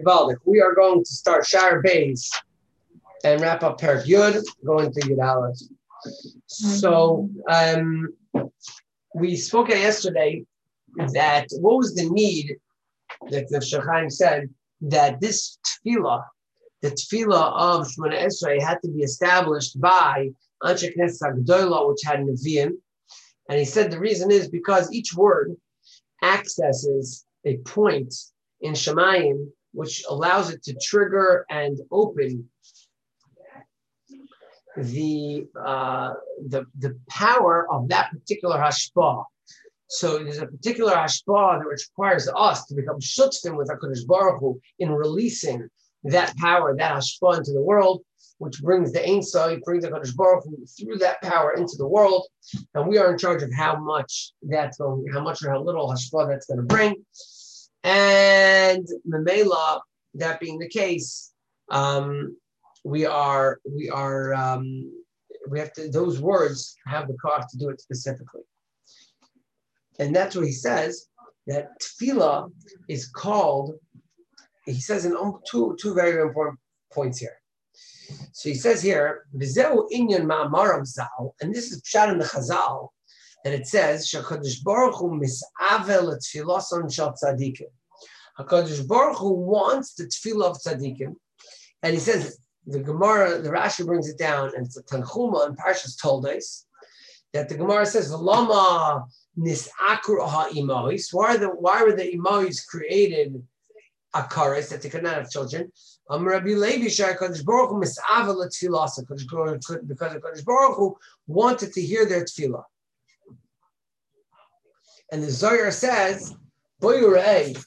Valdik, we are going to start Shar Bays and wrap up Perek Yud, going to Yud Aleph. So we spoke yesterday that what was the need that the Shechaim said that this tefillah, the tefillah of Shemona Esrei, had to be established by Anshe Knesset HaGedolah, which had Nevi'im. And he said the reason is because each word accesses a point in Shemayim which allows it to trigger and open the power of that particular hashpah. So there's a particular hashpah that requires us to become shutzim with HaKadosh Baruch Hu in releasing that power, that hashpah into the world, which brings the Ein Sof, brings HaKadosh Baruch Hu through that power into the world. And we are in charge of how much or how little hashpah that's going to bring. And Memela, that being the case, we have to, those words have the cost to do it specifically. And that's what he says, that tefillah is called, he says in two very, very important points here. So he says here, V'zeu inyan ma'amarav zal, and this is pshat in the Chazal, that it says, Shakadosh Baruch Hu mis'avel tefilloson shel tzadikim. HaKadosh Baruch Hu wants the tefillah of tzadikim, and he says, the Gemara, the Rashi brings it down, and it's a Tanchuma in Parshas Toldos, that the Gemara says, Lama nis'akru ha'imois. Why were the imois created akaris, that they could not have children? Rabbi Levi Shai Kadosh Baruch Hu mis'avel tefillah, because Kadosh Baruch Hu wanted to hear their tefillah. And the Zohar says, Boyurei,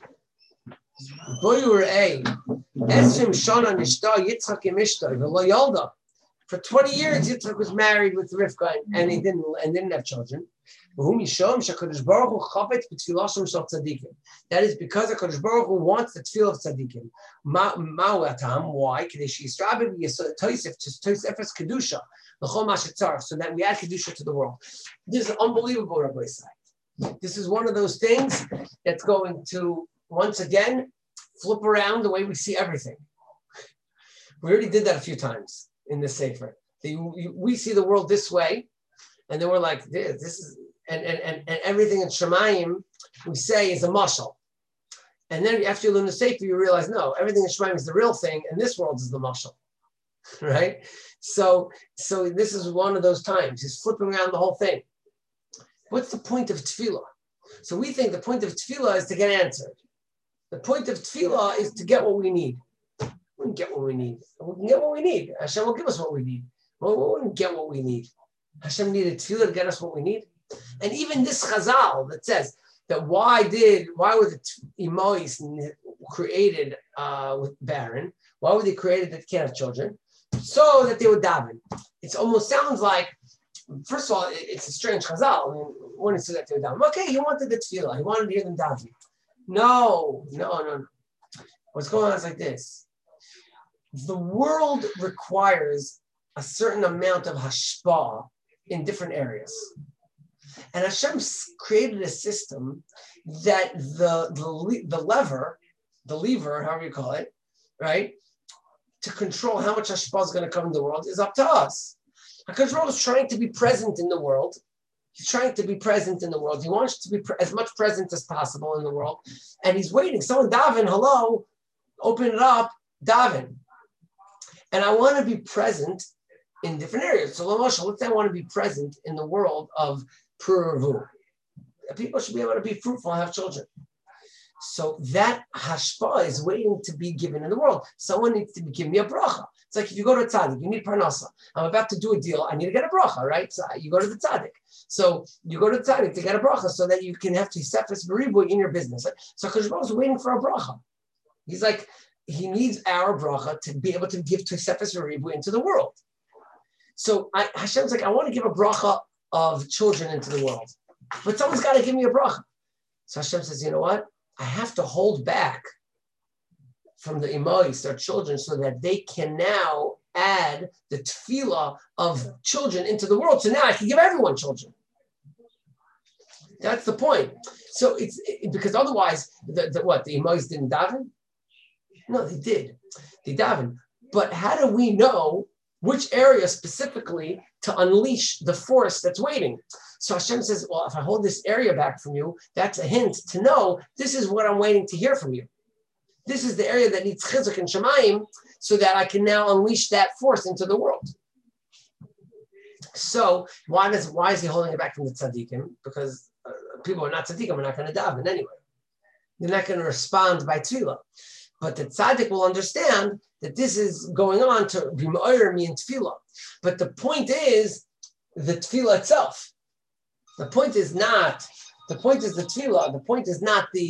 Esrim Shana Nishta Yitzchak Imishta V'lo Yolda. For 20 years, Yitzchak was married with Rivka, and he didn't have children. That is because HaKadosh Baruch Hu wants the tefillah of tzaddikim. Why? So that we add kedusha to the world. This is unbelievable, Rabbi Isai. This is one of those things that's going to once again flip around the way we see everything. We already did that a few times in the Sefer. We see the world this way, and then we're like, this is, and everything in Shemayim we say is a mashal. And then after you learn the Sefer, you realize, no, everything in Shemayim is the real thing, and this world is the mashal, right? So this is one of those times. He's flipping around the whole thing. What's the point of tefillah? So we think the point of tefillah is to get answered. The point of tefillah is to get what we need. We can get what we need. We can get what we need. Hashem will give us what we need. Well, we wouldn't get what we need. Hashem needed tefillah to get us what we need. And even this Chazal that says that why were the Imois created with barren? Why were they created that can't have children? So that they would daven. It almost sounds like, first of all, it's a strange Chazal. I mean, when he said that they would daven. Okay, he wanted the tefillah. He wanted to hear them daven. No. What's going on is like this. The world requires a certain amount of hashpah in different areas. And Hashem created a system that the lever, however you call it, right, to control how much hashpah is going to come in the world is up to us. HaKadosh Baruch Hu is trying to be present in the world. He's trying to be present in the world. He wants to be as much present as possible in the world. And he's waiting. Someone daven, hello, open it up, daven. And I want to be present in different areas. So let's say I want to be present in the world of Puravu. People should be able to be fruitful and have children. So that hashpah is waiting to be given in the world. Someone needs to give me a bracha. It's like if you go to a tzaddik, you need parnasa. I'm about to do a deal. I need to get a bracha, right? So you go to the tzaddik. So you go to the tzaddik to get a bracha so that you can have tisefes b'ribu in your business. So HaKadosh Baruch Hu is waiting for a bracha. He's like, he needs our bracha to be able to give tisefes b'ribu into the world. So Hashem's like, I want to give a bracha of children into the world. But someone's got to give me a bracha. So Hashem says, you know what? I have to hold back from the imois, their children, so that they can now add the tefillah of children into the world. So now I can give everyone children. That's the point. So it's because otherwise, the imois didn't daven? No, they did. They davened. But how do we know which area specifically to unleash the force that's waiting? So Hashem says, well, if I hold this area back from you, that's a hint to know this is what I'm waiting to hear from you. This is the area that needs chizuk and shemayim so that I can now unleash that force into the world. So why is he holding it back from the tzaddikim? Because people are not tzaddikim, are not going to daven anyway. They're not going to respond by tefillah. But the tzaddik will understand that this is going on to be ma'or me in tefillah. But the point is the tefillah itself. The point is the tefillah. The point is not the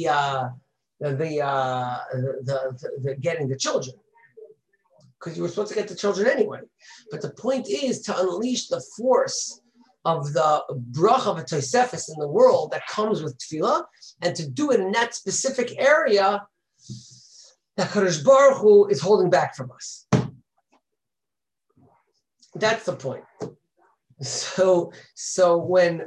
getting the children, because you were supposed to get the children anyway. But the point is to unleash the force of the bracha of a tosefes in the world that comes with tefillah, and to do it in that specific area that Kadosh Baruch Hu is holding back from us. That's the point. So when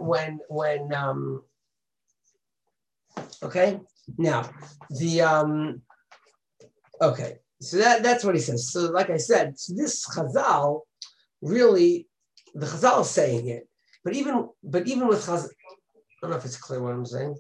okay, now the okay, so that's what he says. So like I said, so this Chazal really, the Chazal is saying it, but even with Chazal, I don't know if it's clear what I'm saying.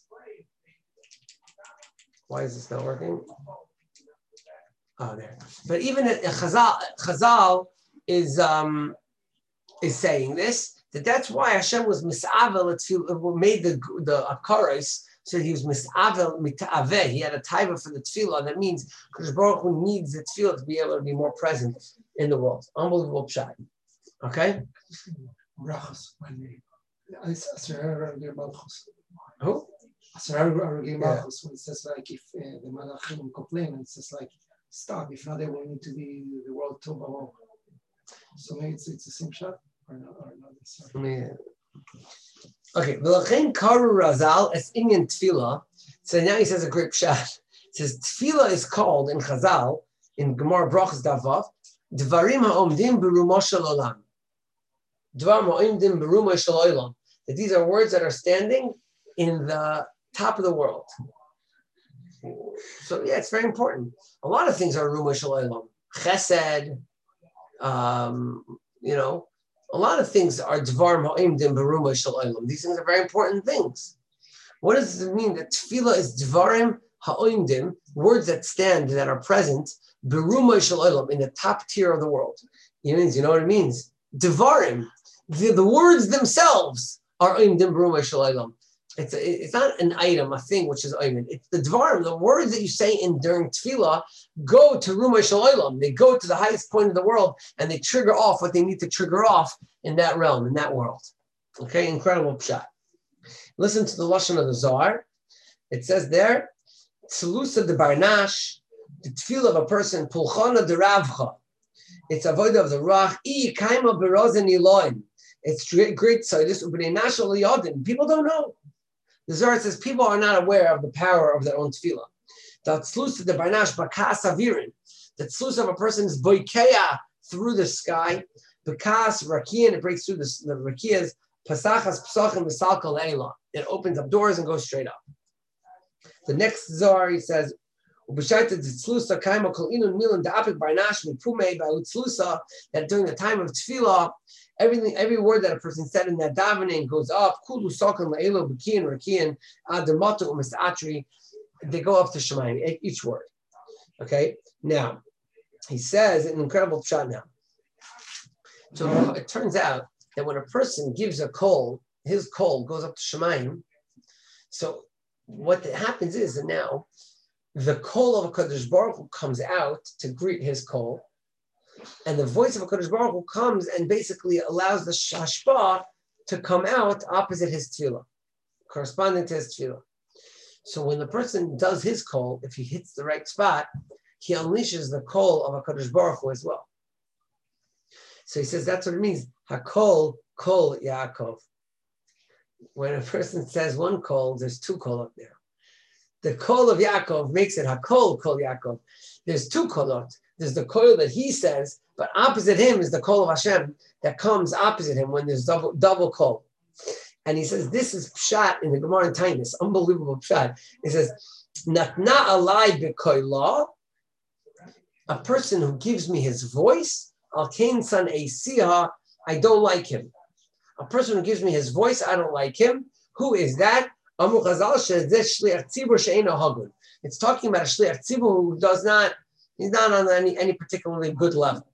Why is this not working? Oh, there. But even Chazal is saying this, that's why Hashem was mis'avel, made the akaros, so he was mis'avel mit'aveh. He had a taiva for the tefillah. That means Kadosh Baruch Hu needs the tefillah to be able to be more present in the world. Unbelievable pshat. Okay? Who? When it says like if the Malachim complain, it says like stop. If not, they will need to be the world tov. So maybe it's the same shot or not. Okay, V'lachein karu Razal es inyan tefillah. So now he says a great pshat. It says tefillah is called in Chazal in Gemara Brachos Davav Dvarim ha'omdim berumo shel olam. Dvarim ha'omdim berumo shel olam. That these are words that are standing in the top of the world. So yeah, it's very important. A lot of things are rumo shel olam. Chesed. A lot of things are dvarim ha'imdim beruma shel olam. These things are very important things. What does it mean that tefillah is dvarim ha'imdim, words that stand, that are present, beruma shel olam, in the top tier of the world? You know what it means? Dvarim, the words themselves are imdim beruma shel olam. It's not an item, a thing which is oimen. It's the dvarim, the words that you say during tefillah go to Rumah Shel Olam. They go to the highest point of the world and they trigger off what they need to trigger off in that realm, in that world. Okay, incredible pshat. Listen to the lashon of the Zohar. It says there, Tzelusa de Barnash, the tefillah of a person, Pulchana de Ravcha. It's avodah of the Rach, I kaima berozen iloin. It's great tzedus ubnei nashal liyodim. People don't know. The Zohar says people are not aware of the power of their own tefillah. The tzlus de barnash bakas avirin. The tzlus of a person is boikeya through the sky. Bakas rakiyan, it breaks through the rakiyas. Pasachas psachim v'salka leila. It opens up doors and goes straight up. The next Zohar, he says, that during the time of tefillah, every word that a person said in that davening goes up. They go up to Shemayim, each word. Okay, now he says an incredible pshat now. So it turns out that when a person gives a kol, his kol goes up to Shemayim. So what happens is that now the kol of a Kadosh Baruch Hu comes out to greet his kol, and the voice of a Kadosh Baruch Hu comes and basically allows the hashpah to come out opposite his tefillah, corresponding to his tefillah. So when the person does his kol, if he hits the right spot, he unleashes the kol of a Kadosh Baruch Hu as well. So he says that's what it means. Hakol kol Yaakov. When a person says one kol, there's two kol up there. The kol of Yaakov makes it hakol kol Yaakov. There's two kolot. There's the kol that he says, but opposite him is the kol of Hashem that comes opposite him when there's double kol. And he says this is pshat in the Gemara in Tainis, unbelievable pshat. He says natna alai bekoila a person who gives me his voice, Al Kain San Asiha, I don't like him. A person who gives me his voice, I don't like him. Who is that? It's talking about a shliach tzibur who he's not on any particularly good level.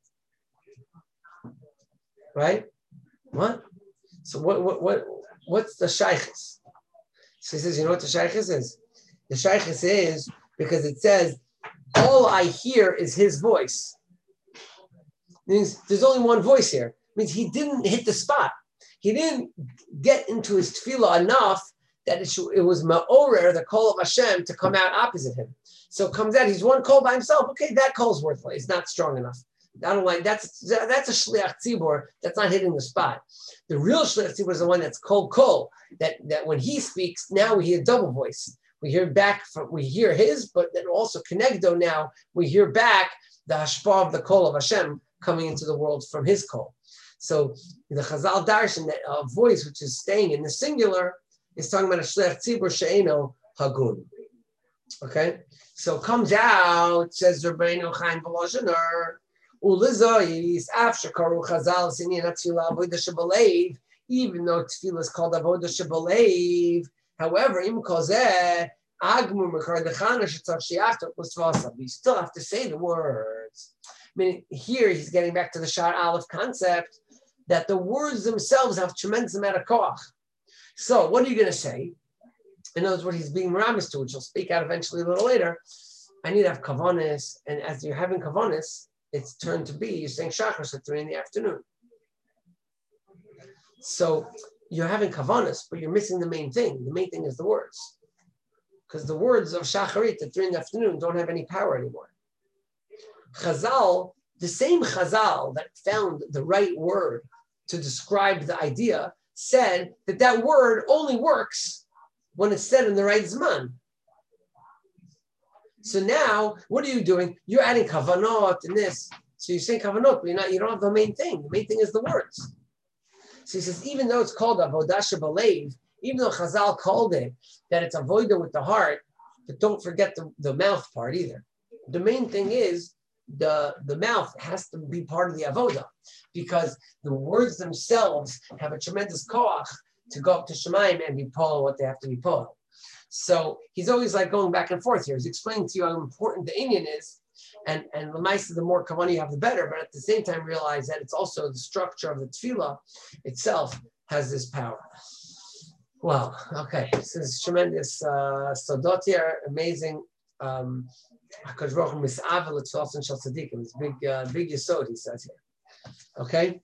Right? What? So what's the shaykhis? So he says, you know what the shaykhis is? The shaykhis is because it says, all I hear is his voice. It means there's only one voice here. It means he didn't hit the spot. He didn't get into his tefillah enough that it was ma'orer, the call of Hashem, to come out opposite him. So it comes out, he's one call by himself. Okay, that call's worthless. It's not strong enough. I don't like that's a shliach tzibur that's not hitting the spot. The real shliach tzibur is the one that's kol, that when he speaks, now we hear double voice. We hear his, but then also connecto now, we hear back the hashpah of the call of Hashem coming into the world from his call. So the Chazal darshan, that a voice which is staying in the singular, is talking about a shliach tzibur she'eno hagun. Okay, so it comes out, says Rabbeinu Chaim Volozhiner, ulizoyis af shekaru Chazal sinyan tefillah avodah shebalev, even though tefillah is called avodah shebalev. However, im kozeh agmur mekar dechana shetzach shiachtot l'svasa. We still have to say the words. I mean, here he's getting back to the Shar Aleph concept that the words themselves have tremendous amount of koach. So what are you going to say? In other words, he's being meramis to, which he'll speak out eventually a little later. I need to have kavanis, and as you're having kavanis, it's turned to be, you're saying shachar at 3 p.m. So you're having kavanis, but you're missing the main thing. The main thing is the words. Because the words of shacharit at 3 p.m. don't have any power anymore. Chazal, the same Chazal that found the right word to describe the idea, said that word only works when it's said in the right zman. So now, what are you doing? You're adding kavanot and this. So you're saying kavanot, but you don't have the main thing. The main thing is the words. So he says, even though it's called avodah shebalev, even though Chazal called it that it's avodah with the heart, but don't forget the mouth part either. The main thing is the mouth has to be part of the avodah, because the words themselves have a tremendous koach to go up to Shemaim and be pol what they have to be pol. So he's always like going back and forth here. He's explaining to you how important the inyan is, and the more kavanah you have, the better. But at the same time, realize that it's also the structure of the tefillah itself has this power. Wow. Okay. This is tremendous. Sodot here, amazing. Hakadosh Baruch Hu misavel etzvos shel tzaddikim. It's big yesod, he says here. Okay.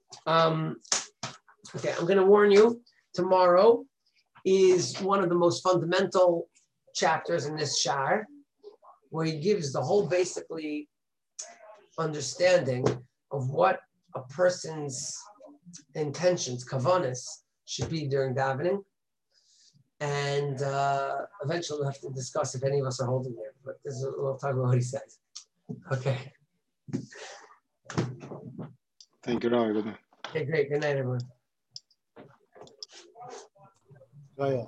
Okay. I'm going to warn you. Tomorrow is one of the most fundamental chapters in this shar, where he gives the whole basically understanding of what a person's intentions, kavanas, should be during davening. And eventually we'll have to discuss if any of us are holding there, but we'll talk about what he says. Okay. Thank you, Rabbi. Good night. Okay, great. Good night, everyone. Oh, yeah.